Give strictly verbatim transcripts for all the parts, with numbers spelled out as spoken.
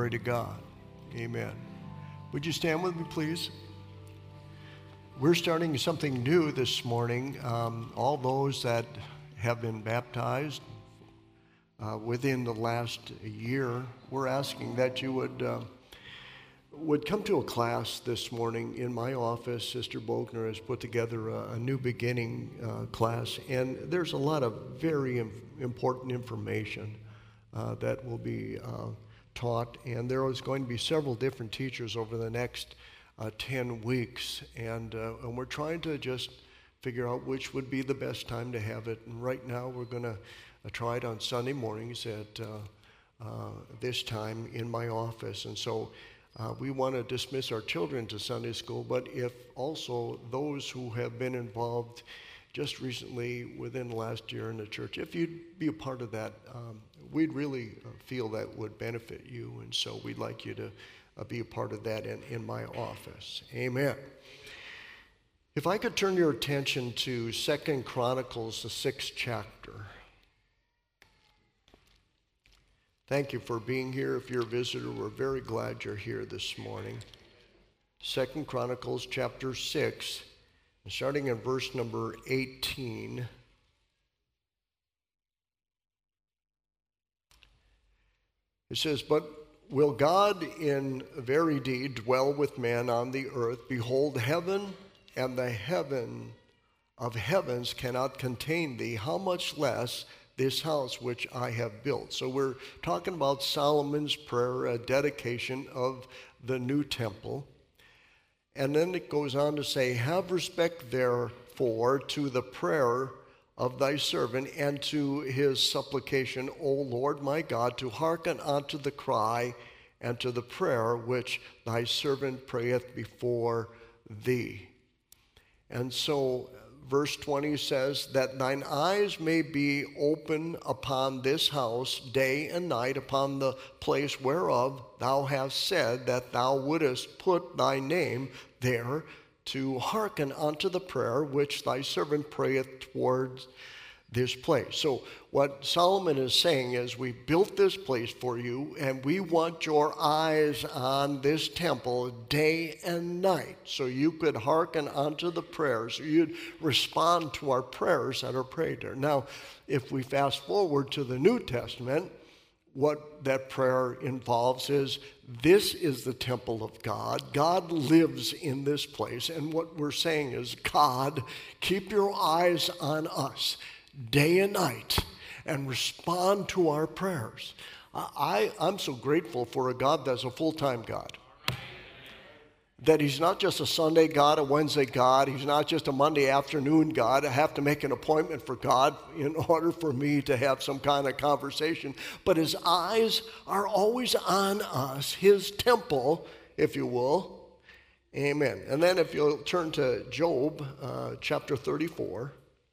Glory to God. Amen. Would you stand with me, please? We're starting something new this morning. Um, all those that have been baptized uh, within the last year, we're asking that you would uh, would come to a class this morning in my office. Sister Bogner has put together a, a new beginning uh, class, and there's a lot of very im- important information uh, that will be uh, taught, and there is going to be several different teachers over the next uh, ten weeks, and, uh, and we're trying to just figure out which would be the best time to have it. And right now we're going to uh, try it on Sunday mornings at uh, uh, this time in my office, and so Uh, we want to dismiss our children to Sunday school, but if also those who have been involved just recently within the last year in the church, if you'd be a part of that, um, we'd really uh, feel that would benefit you, and so we'd like you to uh, be a part of that in, in my office. Amen. If I could turn your attention to Second Chronicles, the sixth chapter. Thank you for being here. If you're a visitor, we're very glad you're here this morning. Second Chronicles chapter six, starting in verse number eighteen. It says, "But will God in very deed dwell with man on the earth? Behold, heaven and the heaven of heavens cannot contain thee. How much less this house which I have built?" So we're talking about Solomon's prayer, a dedication of the new temple. And then it goes on to say, "Have respect therefore to the prayer of thy servant and to his supplication, O Lord my God, to hearken unto the cry and to the prayer which thy servant prayeth before thee." And so verse twenty says, "That thine eyes may be open upon this house day and night, upon the place whereof thou hast said that thou wouldest put thy name there, to hearken unto the prayer which thy servant prayeth towards this place." So what Solomon is saying is, we built this place for you, and we want your eyes on this temple day and night, so you could hearken unto the prayers, so you'd respond to our prayers that are prayed there. Now, if we fast forward to the New Testament, what that prayer involves is, this is the temple of God. God lives in this place, and what we're saying is, God, keep your eyes on us day and night, and respond to our prayers. I, I'm so grateful for a God that's a full-time God. That he's not just a Sunday God, a Wednesday God. He's not just a Monday afternoon God. I have to make an appointment for God in order for me to have some kind of conversation. But his eyes are always on us, his temple, if you will. Amen. And then if you'll turn to Job uh, chapter thirty-four.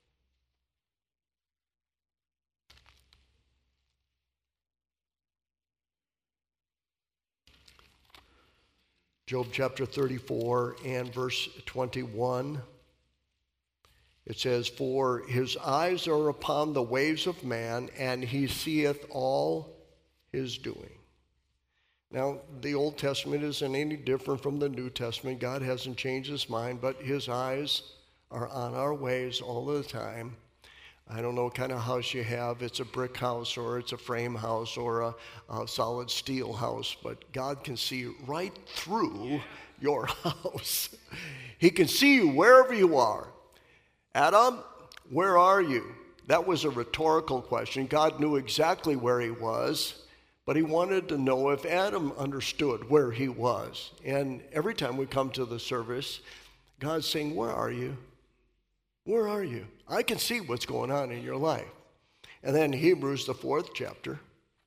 Job chapter thirty-four and verse twenty-one, it says, "For his eyes are upon the ways of man, and he seeth all his doing." Now, the Old Testament isn't any different from the New Testament. God hasn't changed his mind, but his eyes are on our ways all the time. I don't know what kind of house you have. It's a brick house, or it's a frame house, or a, a solid steel house, but God can see right through your house. He can see you wherever you are. Adam, where are you? That was a rhetorical question. God knew exactly where he was, but he wanted to know if Adam understood where he was. And every time we come to the service, God's saying, where are you? Where are you? I can see what's going on in your life. And then Hebrews, the fourth chapter.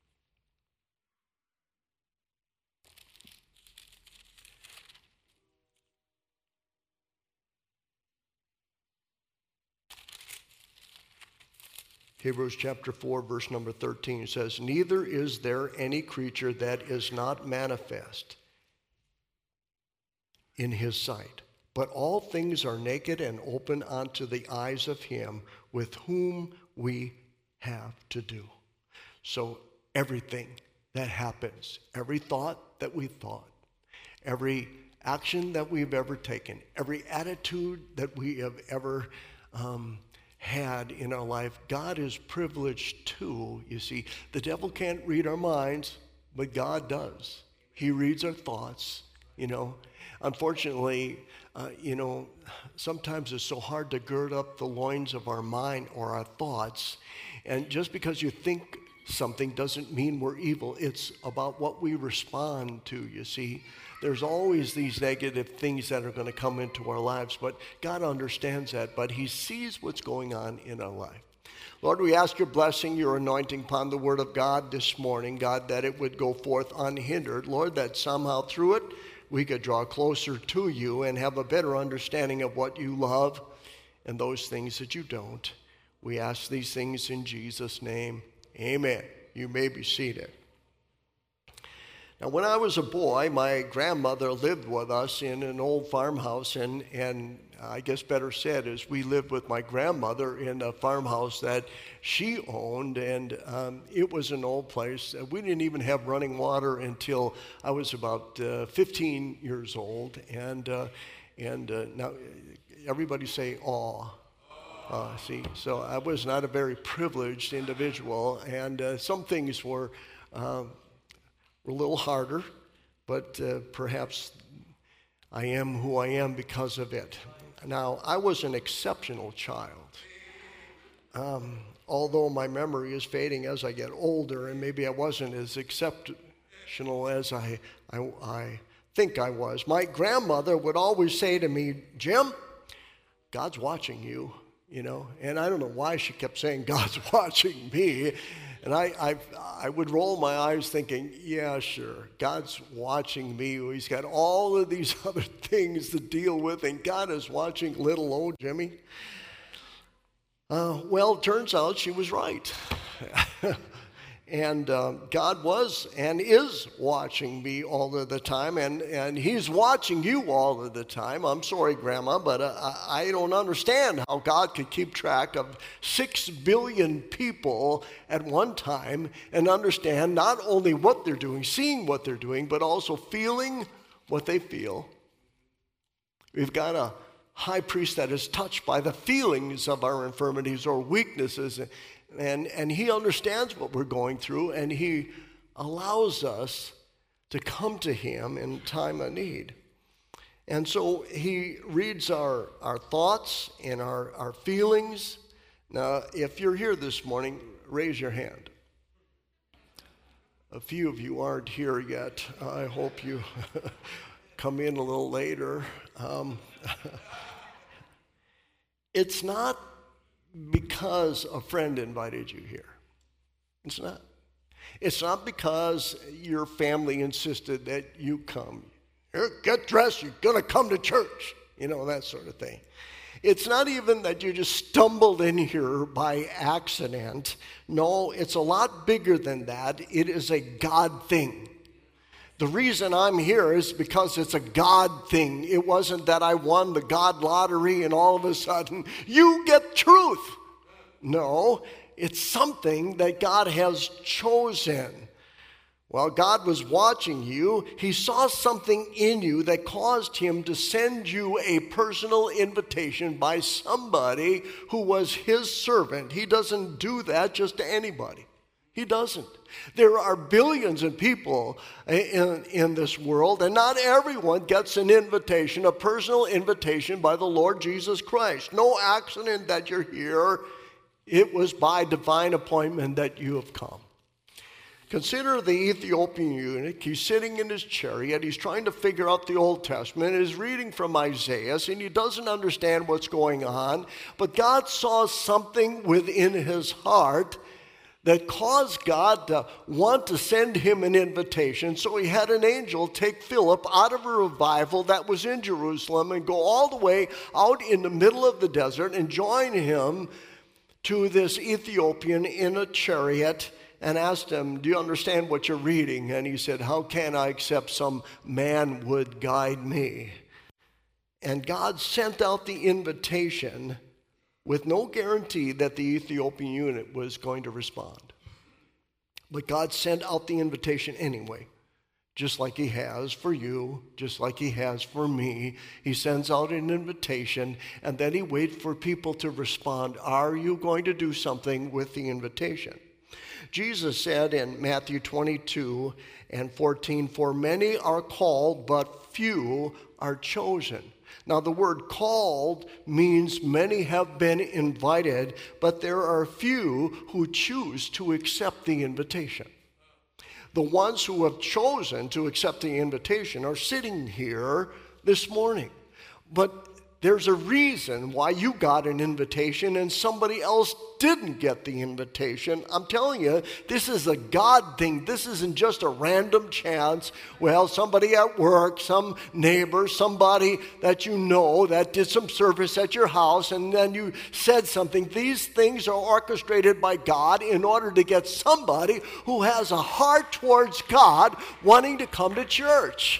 Hebrews chapter four, verse number thirteen says, "Neither is there any creature that is not manifest in his sight. But all things are naked and open unto the eyes of him with whom we have to do." So everything that happens, every thought that we thought, every action that we've ever taken, every attitude that we have ever um, had in our life, God is privileged too. You see, the devil can't read our minds, but God does. He reads our thoughts, you know. Unfortunately, uh, you know, sometimes it's so hard to gird up the loins of our mind or our thoughts. And just because you think something doesn't mean we're evil. It's about what we respond to, you see. There's always these negative things that are going to come into our lives, but God understands that, but he sees what's going on in our life. Lord, we ask your blessing, your anointing upon the word of God this morning, God, that it would go forth unhindered. Lord, that somehow through it we could draw closer to you and have a better understanding of what you love and those things that you don't. We ask these things in Jesus' name. Amen. You may be seated. Now, when I was a boy, my grandmother lived with us in an old farmhouse, and, and I guess better said is we lived with my grandmother in a farmhouse that she owned, and um, it was an old place. We didn't even have running water until I was about uh, fifteen years old, and uh, and uh, now everybody say aw. Uh, see, so I was not a very privileged individual, and uh, some things were. Uh, a little harder, but uh, perhaps I am who I am because of it. Now, I was an exceptional child. Um, although my memory is fading as I get older, and maybe I wasn't as exceptional as I, I, I think I was. My grandmother would always say to me, Jim, God's watching you, you know, and I don't know why she kept saying God's watching me. And I, I I would roll my eyes thinking, yeah, sure, God's watching me. He's got all of these other things to deal with, and God is watching little old Jimmy. Uh, well, it turns out she was right. And uh, God was and is watching me all of the time, and, and he's watching you all of the time. I'm sorry, Grandma, but uh, I, I don't understand how God could keep track of six billion people at one time and understand not only what they're doing, seeing what they're doing, but also feeling what they feel. We've got a high priest that is touched by the feelings of our infirmities or weaknesses. And, and he understands what we're going through, and he allows us to come to him in time of need. And so he reads our, our thoughts and our, our feelings. Now, if you're here this morning, raise your hand. A few of you aren't here yet. I hope you come in a little later. Um, it's not because a friend invited you here. It's not. It's not because your family insisted that you come. Here, get dressed, you're going to come to church. You know, that sort of thing. It's not even that you just stumbled in here by accident. No, it's a lot bigger than that. It is a God thing. The reason I'm here is because it's a God thing. It wasn't that I won the God lottery and all of a sudden, you get truth. No, it's something that God has chosen. While God was watching you, he saw something in you that caused him to send you a personal invitation by somebody who was his servant. He doesn't do that just to anybody. He doesn't. There are billions of people in, in this world, and not everyone gets an invitation, a personal invitation by the Lord Jesus Christ. No accident that you're here. It was by divine appointment that you have come. Consider the Ethiopian eunuch. He's sitting in his chariot. He's trying to figure out the Old Testament. He's reading from Isaiah, and he doesn't understand what's going on. But God saw something within his heart that caused God to want to send him an invitation. So he had an angel take Philip out of a revival that was in Jerusalem and go all the way out in the middle of the desert and join him to this Ethiopian in a chariot and asked him, do you understand what you're reading? And he said, how can I except some man would guide me? And God sent out the invitation with no guarantee that the Ethiopian eunuch was going to respond. But God sent out the invitation anyway, just like he has for you, just like he has for me. He sends out an invitation, and then he waits for people to respond. Are you going to do something with the invitation? Jesus said in Matthew twenty-two and fourteen, "For many are called, but few are chosen." Now, the word called means many have been invited, but there are few who choose to accept the invitation. The ones who have chosen to accept the invitation are sitting here this morning. But there's a reason why you got an invitation and somebody else didn't get the invitation. I'm telling you, this is a God thing. This isn't just a random chance. Well, somebody at work, some neighbor, somebody that you know that did some service at your house, and then you said something. These things are orchestrated by God in order to get somebody who has a heart towards God wanting to come to church.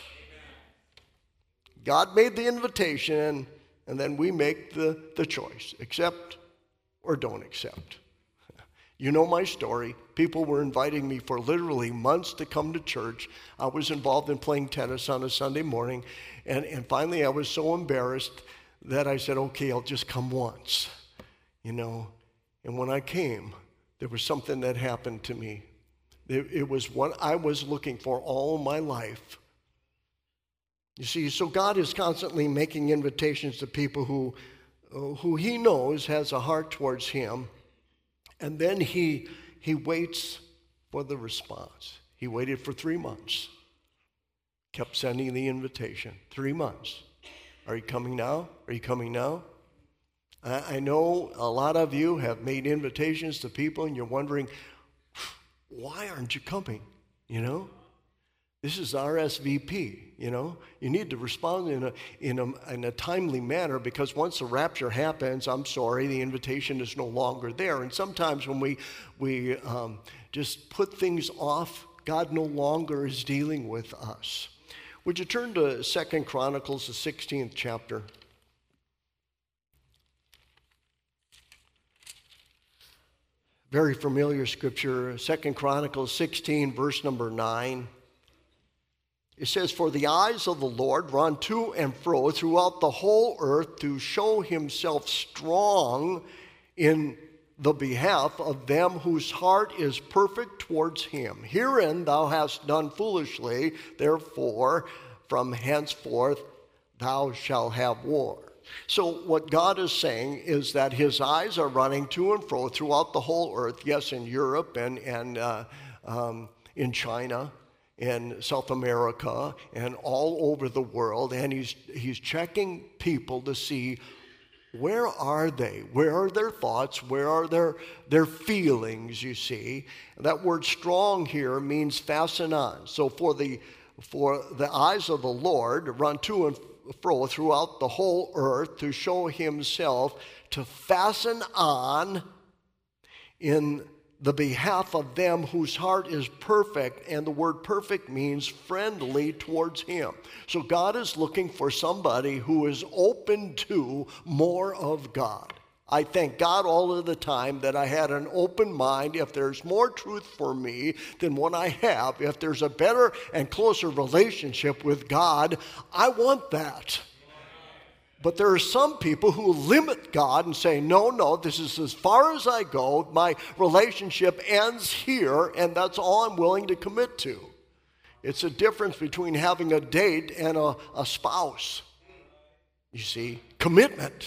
God made the invitation, and then we make the, the choice, accept or don't accept. You know my story. People were inviting me for literally months to come to church. I was involved in playing tennis on a Sunday morning, and, and finally I was so embarrassed that I said, okay, I'll just come once, you know. And when I came, there was something that happened to me. It, it was what I was looking for all my life. You see, so God is constantly making invitations to people who, uh, who he knows has a heart towards him, and then he, he waits for the response. He waited for three months, kept sending the invitation. Three months. Are you coming now? Are you coming now? I, I know a lot of you have made invitations to people, and you're wondering, why aren't you coming, you know? This is R S V P, you know. You need to respond in a, in a, in a timely manner, because once the rapture happens, I'm sorry, the invitation is no longer there. And sometimes when we, we um, just put things off, God no longer is dealing with us. Would you turn to Second Chronicles, the sixteenth chapter? Very familiar scripture, Second Chronicles sixteen, verse number nine. It says, "For the eyes of the Lord run to and fro throughout the whole earth to show himself strong in the behalf of them whose heart is perfect towards him. Herein thou hast done foolishly, therefore from henceforth thou shalt have war." So what God is saying is that his eyes are running to and fro throughout the whole earth, yes, in Europe and, and uh, um, in China, in South America, and all over the world, and he's he's checking people to see, where are they? Where are their thoughts? Where are their their feelings, you see? That word strong here means fasten on. So for the for the eyes of the Lord run to and fro throughout the whole earth to show himself, to fasten on in the behalf of them whose heart is perfect, and the word perfect means friendly towards him. So God is looking for somebody who is open to more of God. I thank God all of the time that I had an open mind. If there's more truth for me than what I have, if there's a better and closer relationship with God, I want that. But there are some people who limit God and say, no, no, this is as far as I go. My relationship ends here, and that's all I'm willing to commit to. It's a difference between having a date and a, a spouse. You see, commitment.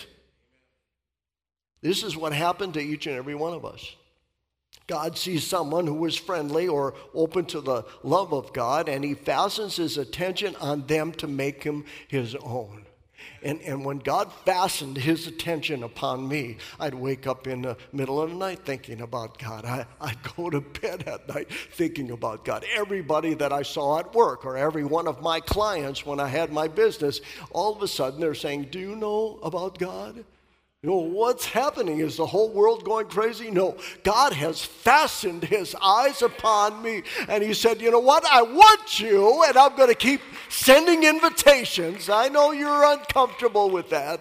This is what happened to each and every one of us. God sees someone who is friendly or open to the love of God, and he fastens his attention on them to make him his own. And, and when God fastened his attention upon me, I'd wake up in the middle of the night thinking about God. I, I'd go to bed at night thinking about God. Everybody that I saw at work, or every one of my clients when I had my business, all of a sudden they're saying, do you know about God? You know, what's happening? Is the whole world going crazy? No, God has fastened his eyes upon me, and he said, you know what? I want you, and I'm going to keep sending invitations. I know you're uncomfortable with that,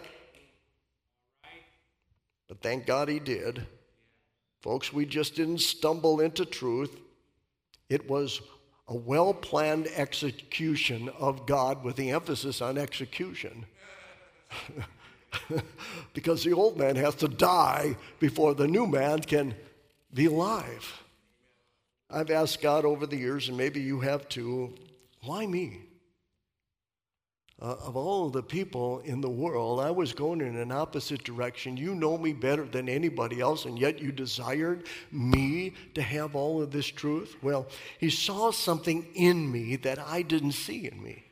but thank God he did. Folks, we just didn't stumble into truth. It was a well-planned execution of God with the emphasis on execution. Because the old man has to die before the new man can be alive. I've asked God over the years, and maybe you have too, why me? Uh, of all the people in the world, I was going in an opposite direction. You know me better than anybody else, and yet you desired me to have all of this truth? Well, he saw something in me that I didn't see in me.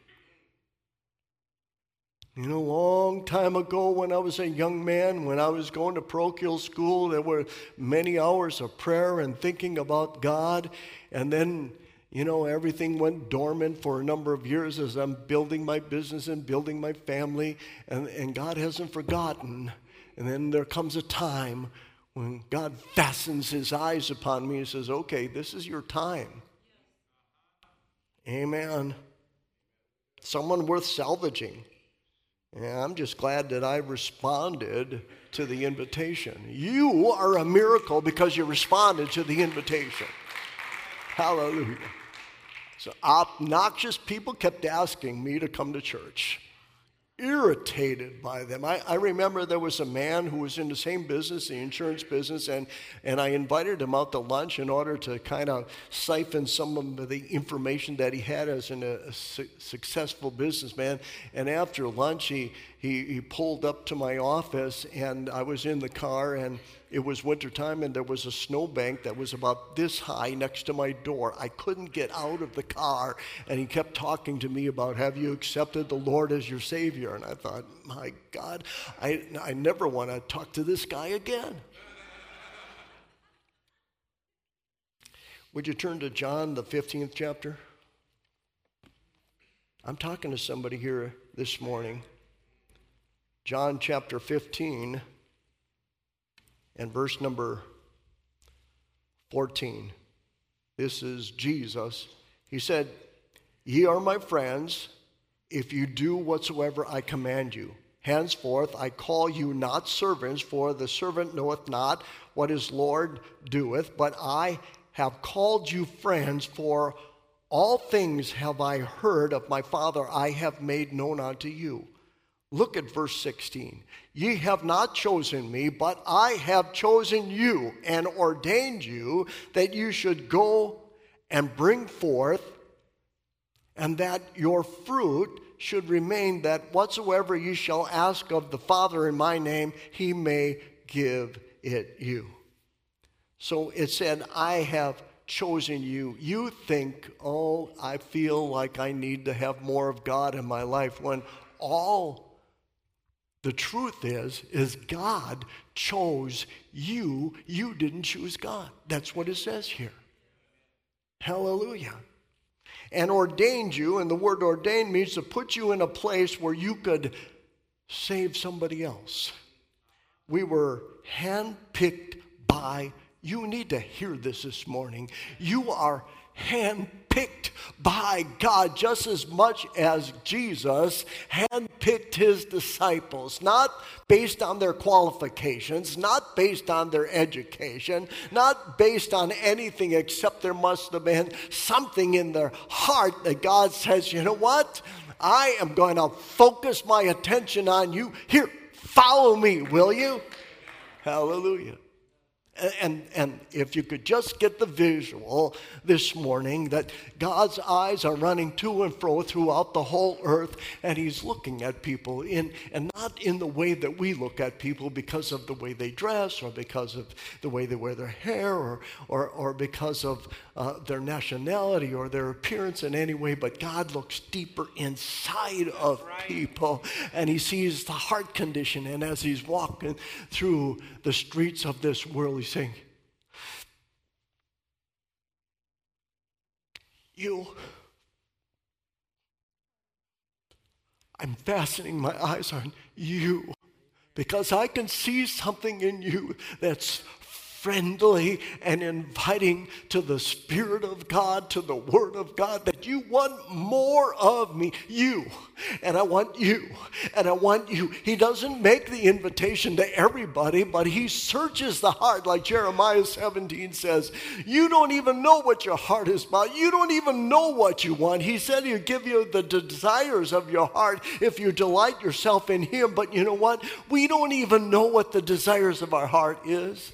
You know, a long time ago when I was a young man, when I was going to parochial school, there were many hours of prayer and thinking about God, and then, you know, everything went dormant for a number of years as I'm building my business and building my family, and, and God hasn't forgotten. And then there comes a time when God fastens his eyes upon me and says, okay, this is your time. Amen. Someone worth salvaging. Yeah, I'm just glad that I responded to the invitation. You are a miracle because you responded to the invitation. Hallelujah. So obnoxious people kept asking me to come to church. Irritated by them. I, I remember there was a man who was in the same business, the insurance business, and, and I invited him out to lunch in order to kind of siphon some of the information that he had as an, a, a su- successful businessman. And after lunch, he, he, he pulled up to my office, and I was in the car, and it was wintertime, and there was a snowbank that was about this high next to my door. I couldn't get out of the car, and he kept talking to me about, have you accepted the Lord as your Savior? And I thought, my God, I, I never want to talk to this guy again. Would you turn to John, the fifteenth chapter? I'm talking to somebody here this morning. John chapter fifteen. And verse number fourteen. This is Jesus. He said, ye are my friends, if you do whatsoever I command you. Henceforth I call you not servants, for the servant knoweth not what his Lord doeth, but I have called you friends, for all things have I heard of my Father I have made known unto you. Look at verse sixteen. Ye have not chosen me, but I have chosen you and ordained you that you should go and bring forth, and that your fruit should remain, that whatsoever ye shall ask of the Father in my name, he may give it you. So it said, I have chosen you. You think, oh, I feel like I need to have more of God in my life, when all the truth is, is God chose you. You didn't choose God. That's what it says here. Hallelujah. And ordained you, and the word ordained means to put you in a place where you could save somebody else. We were handpicked by, you need to hear this this morning, you are handpicked by God just as much as Jesus handpicked his disciples, not based on their qualifications, not based on their education, not based on anything except there must have been something in their heart that God says, you know what? I am going to focus my attention on you. Here, follow me, will you? Hallelujah. And, and if you could just get the visual this morning that God's eyes are running to and fro throughout the whole earth, and he's looking at people in, and not in the way that we look at people because of the way they dress, or because of the way they wear their hair, or, or, or because of uh, their nationality or their appearance in any way, but God looks deeper inside of right. people, and he sees the heart condition. And as he's walking through the streets of this world, he's saying, you, I'm fastening my eyes on you, because I can see something in you that's friendly and inviting to the Spirit of God, to the Word of God, that you want more of me, you, and I want you, and I want you. He doesn't make the invitation to everybody, but he searches the heart, like Jeremiah seventeen says. You don't even know what your heart is about. You don't even know what you want. He said he'll give you the desires of your heart if you delight yourself in him. But you know what? We don't even know what the desires of our heart is.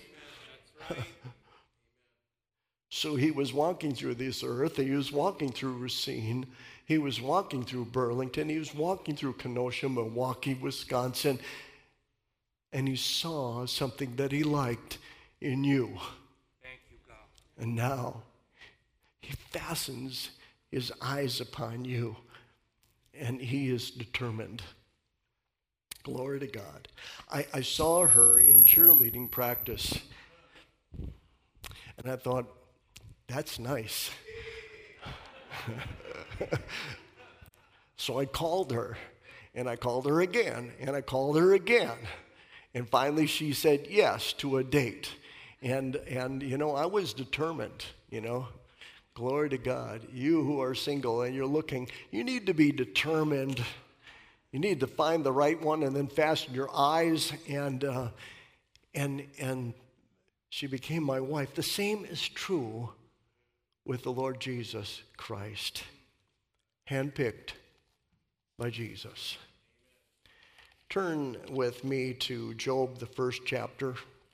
So he was walking through this earth. He was walking through Racine. He was walking through Burlington. He was walking through Kenosha, Milwaukee, Wisconsin. And he saw something that he liked in you. Thank you, God. And now he fastens his eyes upon you. And he is determined. Glory to God. I, I saw her in cheerleading practice. And I thought, that's nice. So I called her, and I called her again, and I called her again. And finally she said yes to a date. And, and you know, I was determined, you know. Glory to God. You who are single and you're looking, you need to be determined. You need to find the right one and then fasten your eyes. And, uh, and, and she became my wife. The same is true with the Lord Jesus Christ, handpicked by Jesus. Turn with me to Job, the first chapter.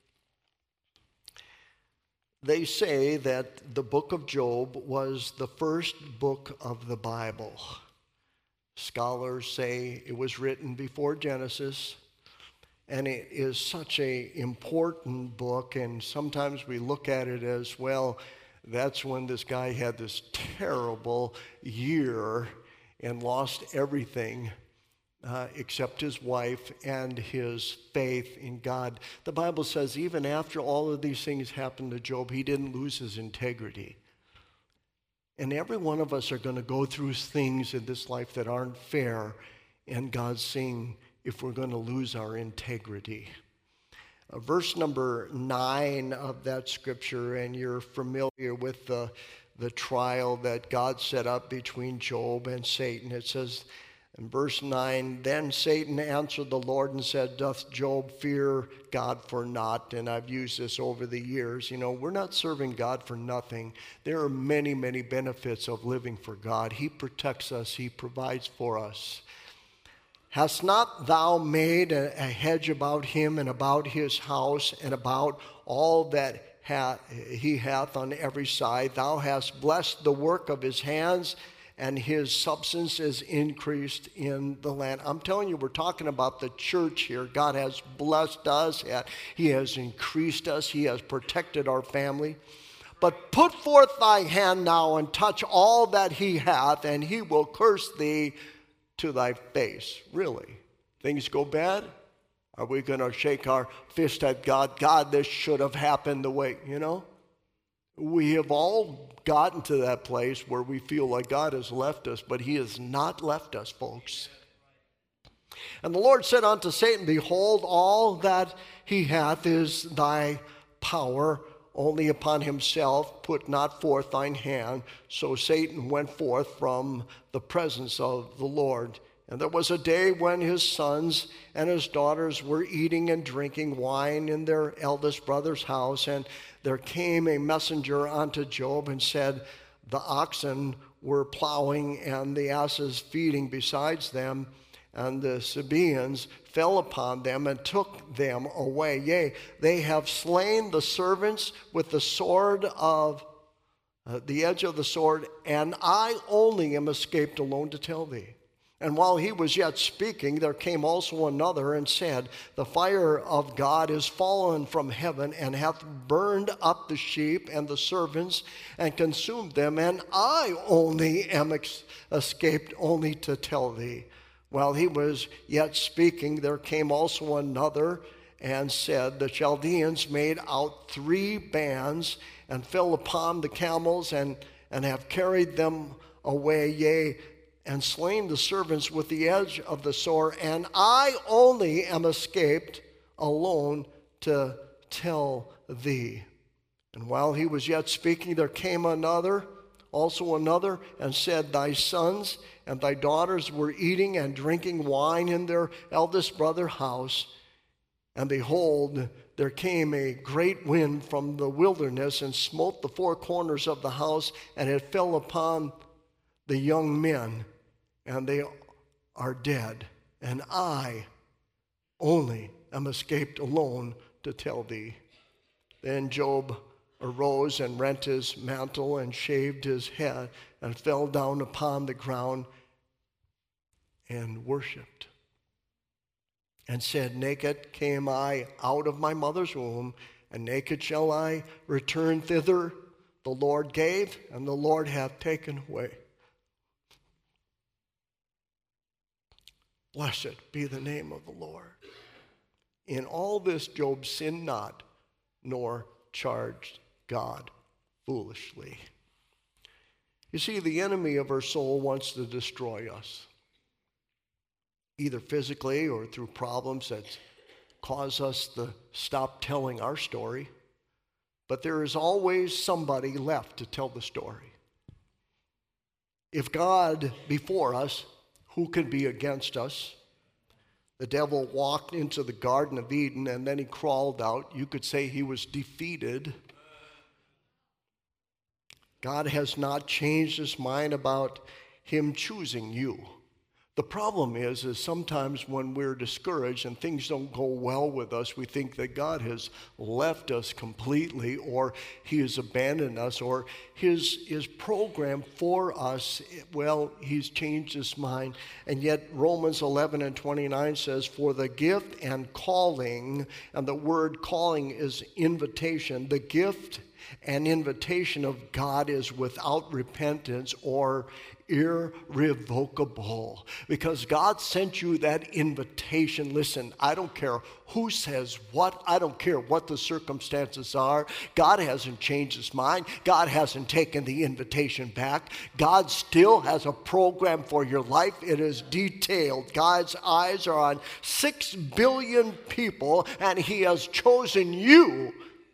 They say that the book of Job was the first book of the Bible. Scholars say it was written before Genesis, and it is such an important book, and sometimes we look at it as, well, that's when this guy had this terrible year and lost everything uh, except his wife and his faith in God. The Bible says even after all of these things happened to Job, he didn't lose his integrity. And every one of us are going to go through things in this life that aren't fair, and God's saying if we're going to lose our integrity. Uh, verse number nine of that scripture, and you're familiar with the, the trial that God set up between Job and Satan. It says in verse nine, then Satan answered the Lord and said, doth Job fear God for naught? And I've used this over the years. You know, we're not serving God for nothing. There are many, many benefits of living for God. He protects us. He provides for us. Hast not thou made a, a hedge about him and about his house and about all that ha- he hath on every side? Thou hast blessed the work of his hands, and his substance is increased in the land. I'm telling you, we're talking about the church here. God has blessed us. He has increased us. He has protected our family. But put forth thy hand now and touch all that he hath, and he will curse thee to thy face. Really? Things go bad? Are we going to shake our fist at God? God, this should have happened the way, you know? We have all gotten to that place where we feel like God has left us, but he has not left us, folks. And the Lord said unto Satan, behold, all that he hath is thy power, only upon himself put not forth thine hand. So Satan went forth from the presence of the Lord. And there was a day when his sons and his daughters were eating and drinking wine in their eldest brother's house. And there came a messenger unto Job and said, the oxen were plowing and the asses feeding besides them. And the Sabaeans fell upon them and took them away. Yea, they have slain the servants with the sword of uh, the edge of the sword, and I only am escaped alone to tell thee. And while he was yet speaking, there came also another and said, the fire of God is fallen from heaven and hath burned up the sheep and the servants and consumed them, and I only am ex- escaped only to tell thee. While he was yet speaking, there came also another and said, the Chaldeans made out three bands and fell upon the camels and, and have carried them away, yea, and slain the servants with the edge of the sword, and I only am escaped alone to tell thee. And while he was yet speaking, there came another, also another, and said, Thy sons and thy daughters were eating and drinking wine in their eldest brother's house. And behold, there came a great wind from the wilderness and smote the four corners of the house, and it fell upon the young men, and they are dead. And I only am escaped alone to tell thee. Then Job arose and rent his mantle and shaved his head and fell down upon the ground and worshipped. And said, Naked came I out of my mother's womb, and naked shall I return thither. The Lord gave, and the Lord hath taken away. Blessed be the name of the Lord. In all this Job sinned not, nor charged God foolishly. You see, the enemy of our soul wants to destroy us, either physically or through problems that cause us to stop telling our story. But there is always somebody left to tell the story. If God be for us, who can be against us? The devil walked into the Garden of Eden and then he crawled out. You could say he was defeated. God has not changed his mind about him choosing you. The problem is, is sometimes when we're discouraged and things don't go well with us, we think that God has left us completely, or he has abandoned us, or his, his program for us, well, he's changed his mind. And yet Romans eleven and twenty-nine says, For the gift and calling, and the word calling is invitation, the gift and invitation of God is without repentance or irrevocable, because God sent you that invitation. Listen, I don't care who says what. I don't care what the circumstances are. God hasn't changed his mind. God hasn't taken the invitation back. God still has a program for your life. It is detailed. God's eyes are on six billion people, and he has chosen you.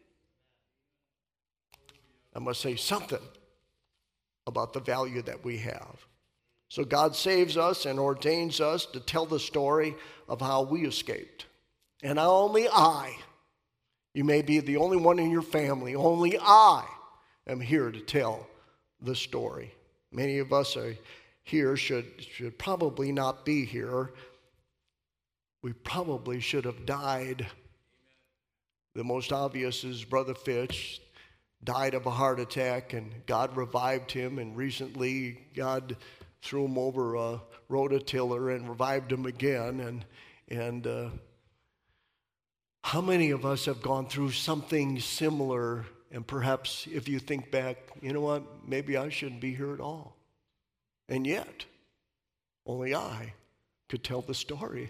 I must say something about the value that we have. So God saves us and ordains us to tell the story of how we escaped. And only I, you may be the only one in your family, only I am here to tell the story. Many of us are here should, should probably not be here. We probably should have died. The most obvious is Brother Fitch. Died of a heart attack, and God revived him, and recently God threw him over a rototiller and revived him again. And and uh, how many of us have gone through something similar, and perhaps if you think back, you know what, maybe I shouldn't be here at all. And yet, only I could tell the story.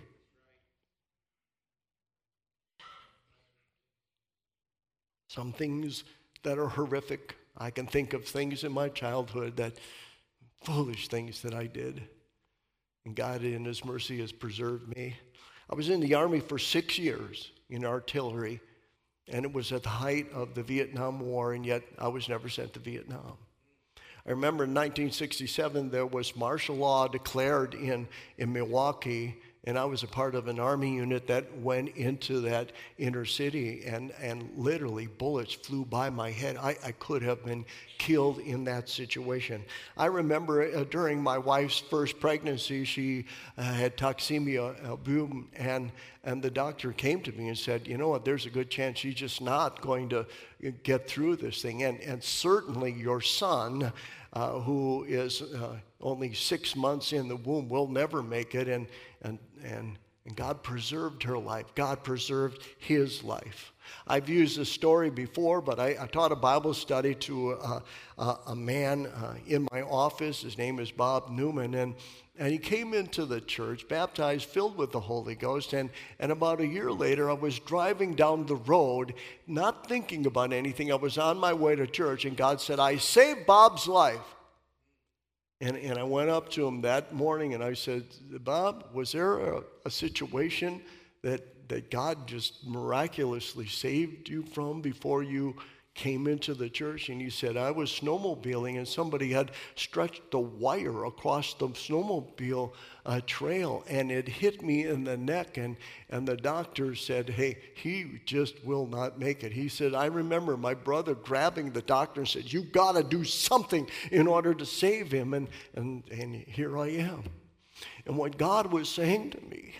Some things that are horrific. I can think of things in my childhood, that foolish things that I did. And God in his mercy has preserved me. I was in the Army for six years in artillery, and it was at the height of the Vietnam War, and yet I was never sent to Vietnam. I remember in nineteen sixty-seven, there was martial law declared in, in Milwaukee, and I was a part of an Army unit that went into that inner city, and, and literally bullets flew by my head. I, I could have been killed in that situation. I remember uh, during my wife's first pregnancy, she uh, had toxemia album, and, and the doctor came to me and said, you know what, there's a good chance she's just not going to get through this thing. And, and certainly your son, uh, who is uh, only six months in the womb, will never make it. And And, and, and God preserved her life. God preserved his life. I've used this story before, but I, I taught a Bible study to a, a, a man uh, in my office. His name is Bob Newman, and, and he came into the church, baptized, filled with the Holy Ghost, and, and about a year later, I was driving down the road, not thinking about anything. I was on my way to church, and God said, I saved Bob's life. And, and I went up to him that morning and I said, Bob, was there a, a situation that, that God just miraculously saved you from before you came into the church? And he said, I was snowmobiling and somebody had stretched the wire across the snowmobile uh, trail and it hit me in the neck, and, and the doctor said, hey, he just will not make it. He said, I remember my brother grabbing the doctor and said, you got to do something in order to save him, and, and, and here I am. And what God was saying to me,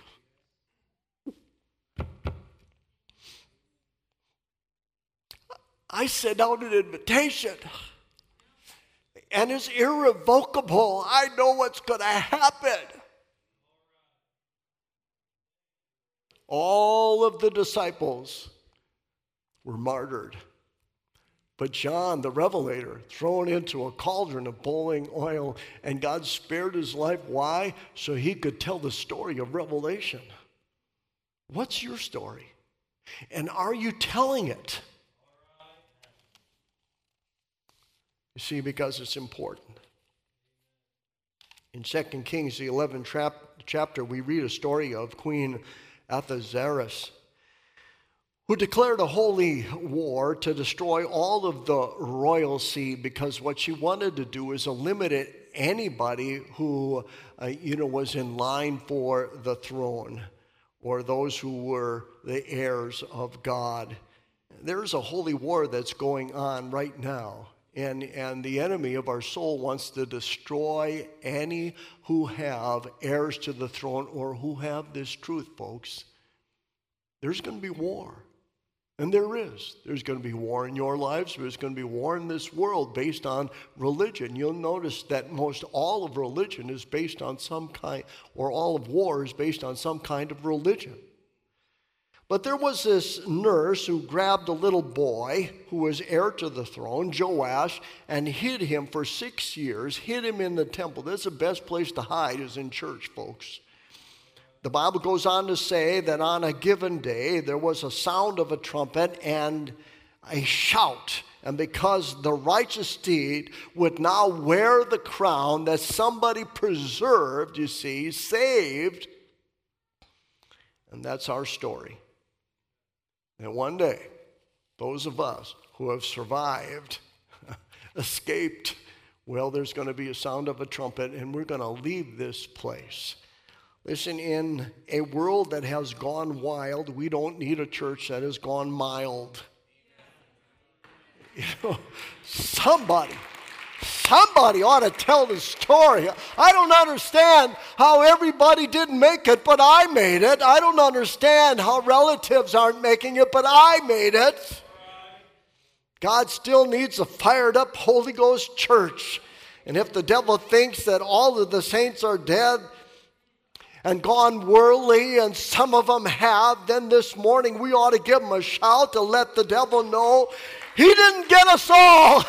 I sent out an invitation, and it's irrevocable. I know what's going to happen. All of the disciples were martyred, but John, the Revelator, thrown into a cauldron of boiling oil, and God spared his life. Why? So he could tell the story of Revelation. What's your story? And are you telling it? You see, because it's important. In Second Kings, the eleventh chapter, we read a story of Queen Ahasuerus, who declared a holy war to destroy all of the royal seed, because what she wanted to do is eliminate anybody who, uh, you know, was in line for the throne, or those who were the heirs of God. There's a holy war that's going on right now. And, and the enemy of our soul wants to destroy any who have heirs to the throne or who have this truth, folks. There's going to be war. And there is. There's going to be war in your lives. There's going to be war in this world based on religion. You'll notice that most all of religion is based on some kind, or all of war is based on some kind of religion. But there was this nurse who grabbed a little boy who was heir to the throne, Joash, and hid him for six years, hid him in the temple. That's the best place to hide, is in church, folks. The Bible goes on to say that on a given day, there was a sound of a trumpet and a shout. And because the righteous deed would now wear the crown that somebody preserved, you see, saved, and that's our story. And one day, those of us who have survived, escaped, well, there's going to be a sound of a trumpet, and we're going to leave this place. Listen, in a world that has gone wild, we don't need a church that has gone mild. You know, somebody, somebody ought to tell the story. I don't understand how everybody didn't make it, but I made it. I don't understand how relatives aren't making it, but I made it. God still needs a fired up Holy Ghost church. And if the devil thinks that all of the saints are dead and gone worldly, and some of them have, then this morning we ought to give him a shout to let the devil know he didn't get us all.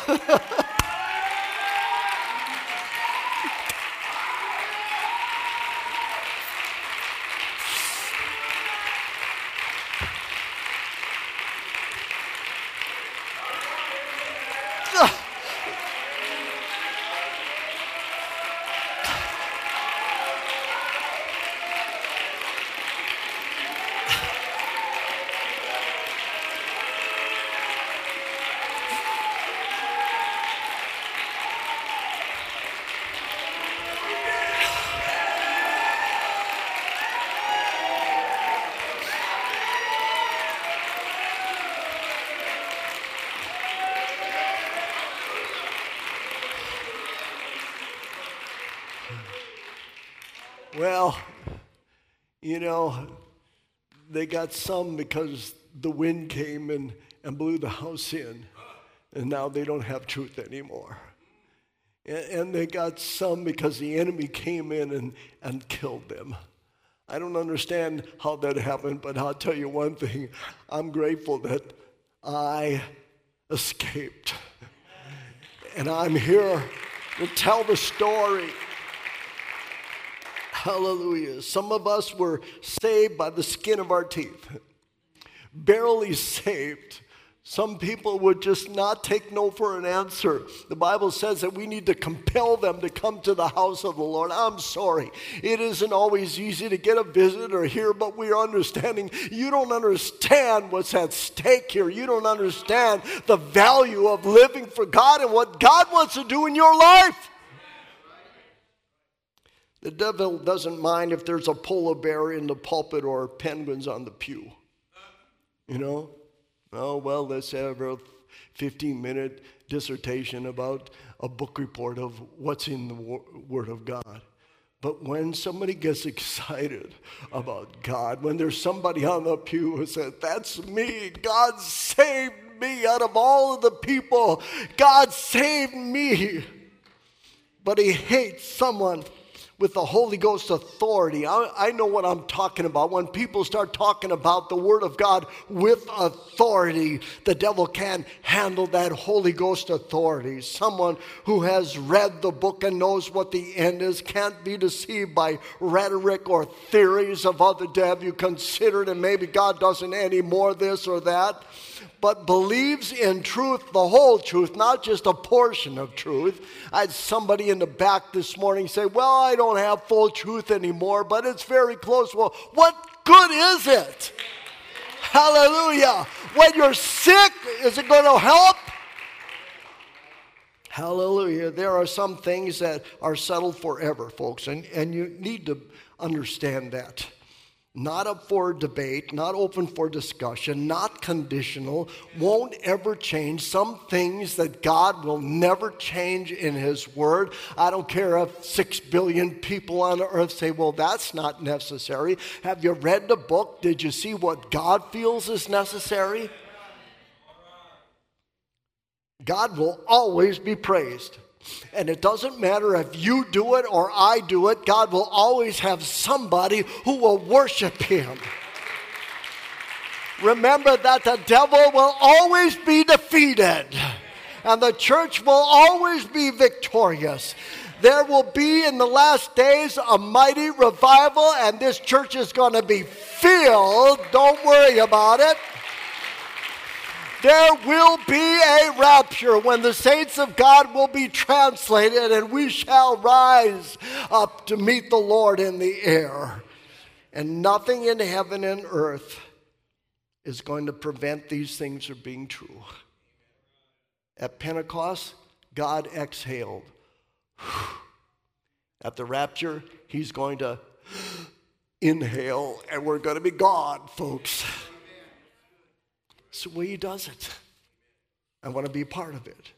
Well, you know, they got some because the wind came and, and blew the house in, and now they don't have truth anymore. And, and they got some because the enemy came in and, and killed them. I don't understand how that happened, but I'll tell you one thing. I'm grateful that I escaped. And I'm here to tell the story. Hallelujah. Some of us were saved by the skin of our teeth. Barely saved Some people would just not take no for an answer. The Bible says that we need to compel them to come to the house of the Lord. I'm sorry. It isn't always easy to get a visitor here, but we are understanding. You don't understand what's at stake here. You don't understand the value of living for God and what God wants to do in your life. The devil doesn't mind if there's a polar bear in the pulpit or penguins on the pew. You know? Oh, well, let's have a fifteen-minute dissertation about a book report of what's in the Word of God. But when somebody gets excited about God, when there's somebody on the pew who says, that's me, God saved me out of all of the people, God saved me. But he hates someone with the Holy Ghost authority. I, I know what I'm talking about. When people start talking about the Word of God with authority, the devil can't handle that Holy Ghost authority. Someone who has read the book and knows what the end is can't be deceived by rhetoric or theories of other. Have you considered, and maybe God doesn't any more this or that, but believes in truth, the whole truth, not just a portion of truth. I had somebody in the back this morning say, well, I don't have full truth anymore, but it's very close. Well, what good is it? Hallelujah. When you're sick, is it going to help? Hallelujah. There are some things that are settled forever, folks, and, and you need to understand that. Not up for debate, not open for discussion, not conditional, won't ever change. Some things that God will never change in His Word. I don't care if six billion people on earth say, well, that's not necessary. Have you read the book? Did you see what God feels is necessary? God will always be praised. And it doesn't matter if you do it or I do it, God will always have somebody who will worship Him. Remember that the devil will always be defeated, and the church will always be victorious. There will be in the last days a mighty revival, and this church is going to be filled. Don't worry about it. There will be a rapture when the saints of God will be translated, and we shall rise up to meet the Lord in the air. And nothing in heaven and earth is going to prevent these things from being true. At Pentecost, God exhaled. At the rapture, He's going to inhale, and we're going to be gone, folks. It's the way He does it. I want to be a part of it.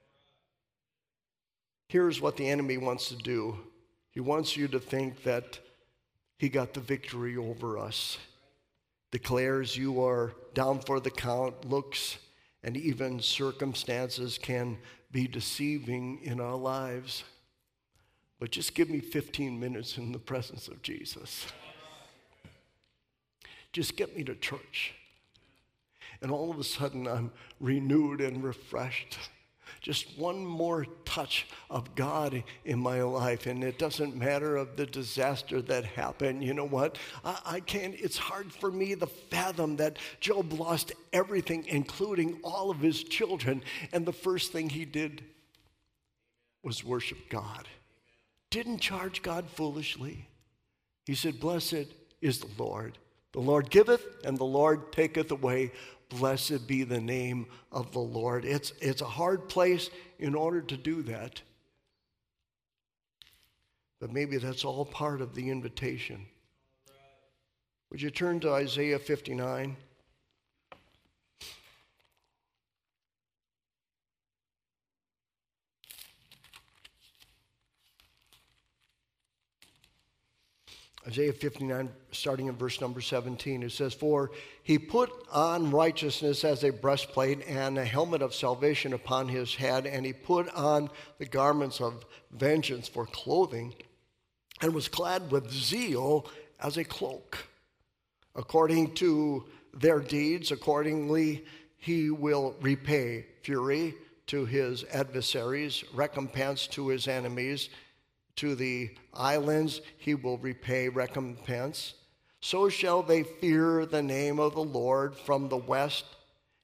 Here's what the enemy wants to do. He wants you to think that he got the victory over us. Declares you are down for the count. Looks and even circumstances can be deceiving in our lives. But just give me fifteen minutes in the presence of Jesus. Just get me to church. And all of a sudden, I'm renewed and refreshed. Just one more touch of God in my life. And it doesn't matter of the disaster that happened. You know what? I, I can't, it's hard for me to fathom that Job lost everything, including all of his children. And the first thing he did was worship God. Didn't charge God foolishly. He said, blessed is the Lord. The Lord giveth, and the Lord taketh away. Blessed be the name of the Lord. It's, it's a hard place in order to do that. But maybe that's all part of the invitation. Would you turn to Isaiah fifty-nine? Isaiah fifty-nine, starting in verse number seventeen, it says, for he put on righteousness as a breastplate and a helmet of salvation upon his head, and he put on the garments of vengeance for clothing, and was clad with zeal as a cloak. According to their deeds, accordingly he will repay fury to his adversaries, recompense to his enemies. To the islands he will repay recompense. So shall they fear the name of the Lord from the west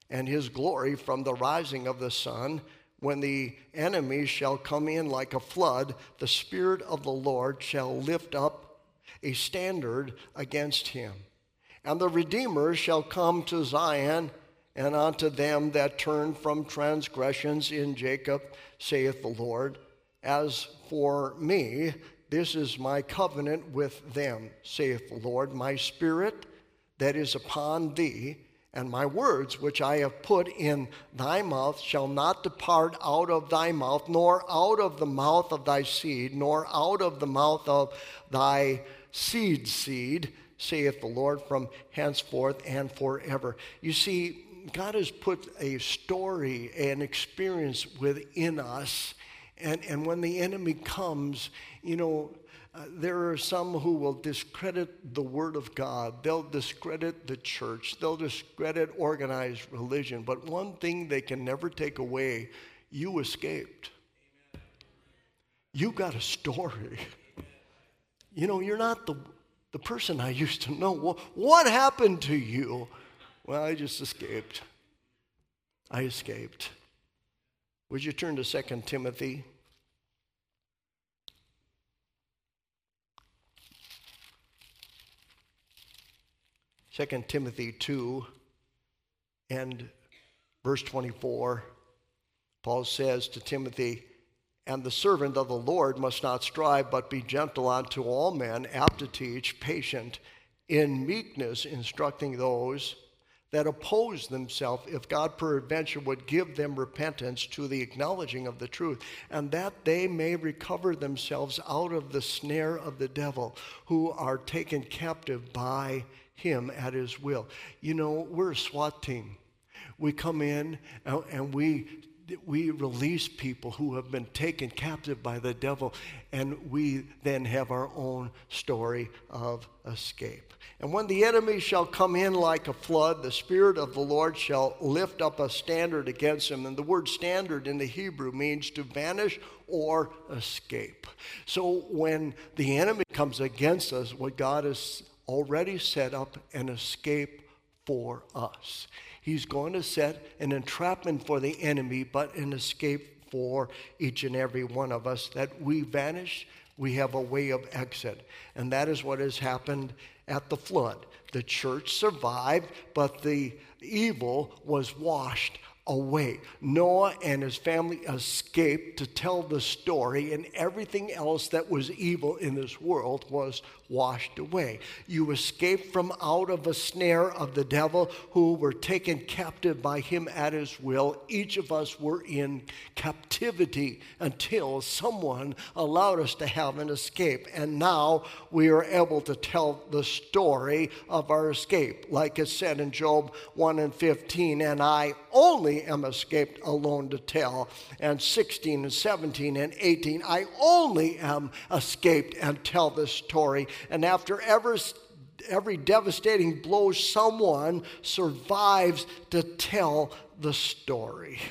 and his glory from the rising of the sun. When the enemy shall come in like a flood, the Spirit of the Lord shall lift up a standard against him. And the Redeemer shall come to Zion, and unto them that turn from transgressions in Jacob, saith the Lord. As for me, this is my covenant with them, saith the Lord. My Spirit that is upon thee, and my words which I have put in thy mouth shall not depart out of thy mouth, nor out of the mouth of thy seed, nor out of the mouth of thy seed's seed, saith the Lord, from henceforth and forever. You see, God has put a story, an experience within us, and, and when the enemy comes, you know, Uh, there are some who will discredit the Word of God. They'll discredit the church. They'll discredit organized religion. But one thing they can never take away, you escaped. You got a story. You know, you're not the, the person I used to know. What, what happened to you? Well, I just escaped. I escaped. Would you turn to Second Timothy? Second Timothy two and verse twenty-four, Paul says to Timothy, and the servant of the Lord must not strive, but be gentle unto all men, apt to teach, patient, in meekness instructing those that oppose themselves, if God peradventure would give them repentance to the acknowledging of the truth, and that they may recover themselves out of the snare of the devil, who are taken captive by him at his will. You know, we're a SWAT team. We come in and, and we we release people who have been taken captive by the devil, and we then have our own story of escape. And when the enemy shall come in like a flood, the Spirit of the Lord shall lift up a standard against him. And the word standard in the Hebrew means to vanish or escape. So when the enemy comes against us, what God has already set up an escape for us. He's going to set an entrapment for the enemy, but an escape for each and every one of us, that we vanish, we have a way of exit. And that is what has happened at the flood. The church survived, but the evil was washed away. Noah and his family escaped to tell the story, and everything else that was evil in this world was washed away. You escaped from out of a snare of the devil, who were taken captive by him at his will. Each of us were in captivity until someone allowed us to have an escape. And now we are able to tell the story of our escape. Like it said in Job one and fifteen, and I only am escaped alone to tell. And sixteen and seventeen and eighteen, I only am escaped and tell this story. And after every, every devastating blow, someone survives to tell the story.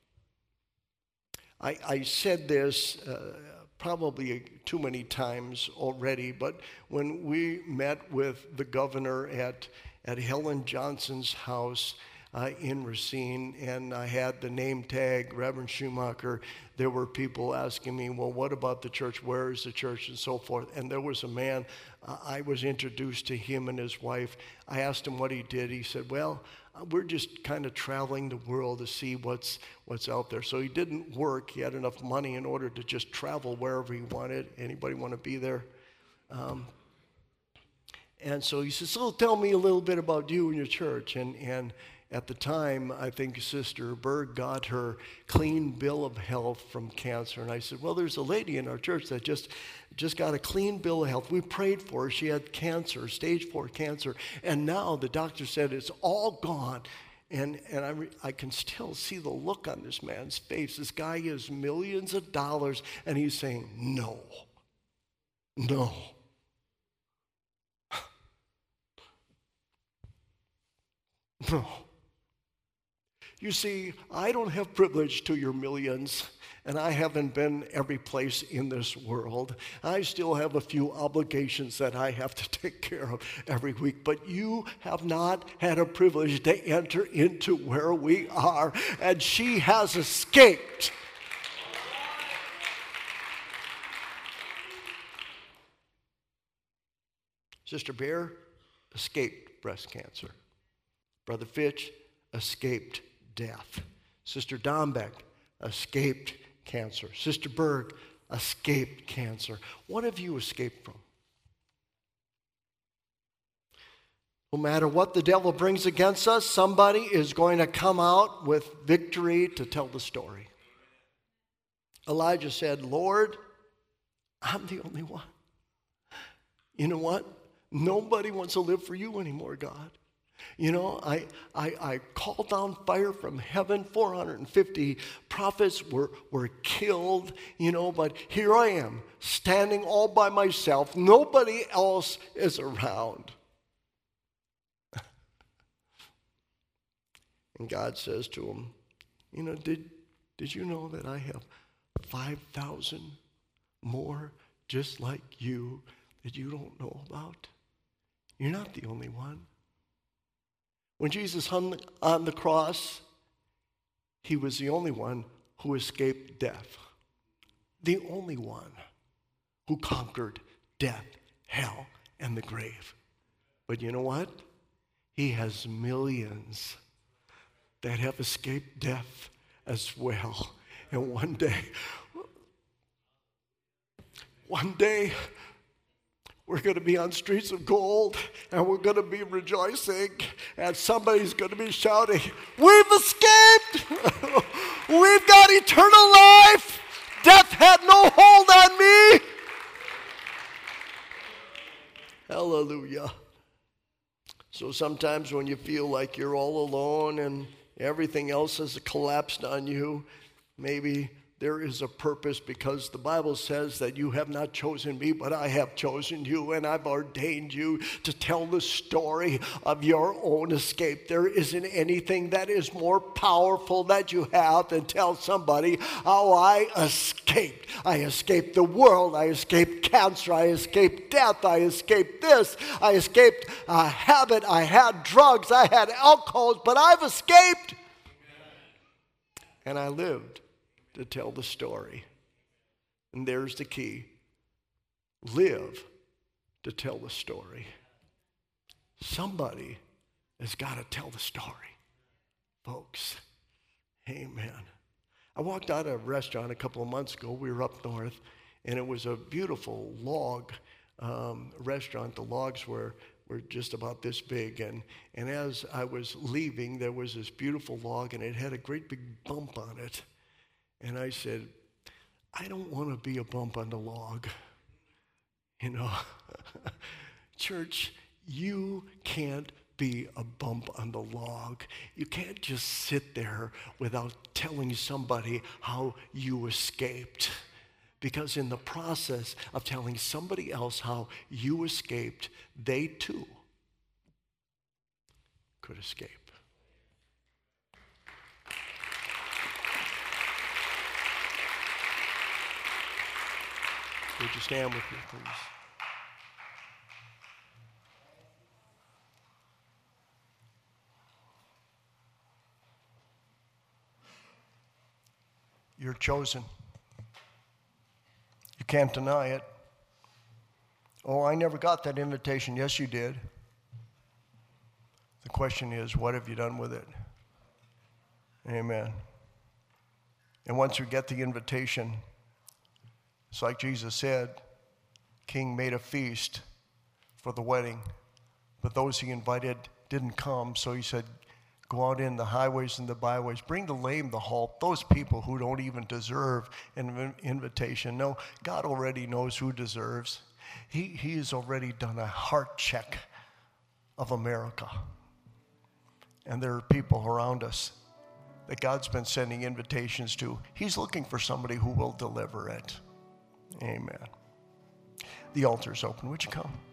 I, I said this uh, probably too many times already, but when we met with the governor at, at Helen Johnson's house, Uh, in Racine, and I had the name tag, Reverend Schumacher, there were people asking me, well, what about the church? Where is the church? And so forth. And there was a man, uh, I was introduced to him and his wife. I asked him what he did. He said, well, uh, we're just kind of traveling the world to see what's what's out there. So he didn't work. He had enough money in order to just travel wherever he wanted. Anybody want to be there? Um, and so he said, so tell me a little bit about you and your church. And and at the time, I think Sister Berg got her clean bill of health from cancer. And I said, well, there's a lady in our church that just, just got a clean bill of health. We prayed for her. She had cancer, stage four cancer. And now the doctor said it's all gone. And, and I, re, I can still see the look on this man's face. This guy has millions of dollars, and he's saying, no, no. No. You see, I don't have privilege to your millions, and I haven't been every place in this world. I still have a few obligations that I have to take care of every week, but you have not had a privilege to enter into where we are, and she has escaped. Sister Bear escaped breast cancer. Brother Fitch escaped death. Sister Dombeck escaped cancer. Sister Berg escaped cancer. What have you escaped from? No matter what the devil brings against us, somebody is going to come out with victory to tell the story. Elijah said, Lord, I'm the only one. You know what? Nobody wants to live for you anymore, God. You know, I, I, I called down fire from heaven. four hundred fifty prophets were, were killed, you know, but here I am, standing all by myself. Nobody else is around. And God says to him, you know, did, did you know that I have five thousand more just like you that you don't know about? You're not the only one. When Jesus hung on the cross, he was the only one who escaped death. The only one who conquered death, hell, and the grave. But you know what? He has millions that have escaped death as well. And one day, one day, we're going to be on streets of gold, and we're going to be rejoicing, and somebody's going to be shouting, we've escaped! We've got eternal life! Death had no hold on me! Hallelujah. So sometimes when you feel like you're all alone and everything else has collapsed on you, maybe there is a purpose, because the Bible says that you have not chosen me, but I have chosen you, and I've ordained you to tell the story of your own escape. There isn't anything that is more powerful that you have than tell somebody how I escaped. I escaped the world. I escaped cancer. I escaped death. I escaped this. I escaped a habit. I had drugs. I had alcohol, but I've escaped. And I lived to tell the story. And there's the key. Live to tell the story. Somebody has got to tell the story, folks. Amen. I walked out of a restaurant a couple of months ago. We were up north, and it was a beautiful log um, restaurant. The logs were were just about this big, and, and as I was leaving, there was this beautiful log, and it had a great big bump on it. And I said, I don't want to be a bump on the log. You know, church, you can't be a bump on the log. You can't just sit there without telling somebody how you escaped. Because in the process of telling somebody else how you escaped, they too could escape. Would you stand with me, please? You're chosen. You can't deny it. Oh, I never got that invitation. Yes, you did. The question is, what have you done with it? Amen. And once you get the invitation, it's like Jesus said, King made a feast for the wedding, but those he invited didn't come, so he said, go out in the highways and the byways, bring the lame, the halt, those people who don't even deserve an invitation. No, God already knows who deserves. He, he has already done a heart check of America. And there are people around us that God's been sending invitations to. He's looking for somebody who will deliver it. Amen. The altar's open. Would you come?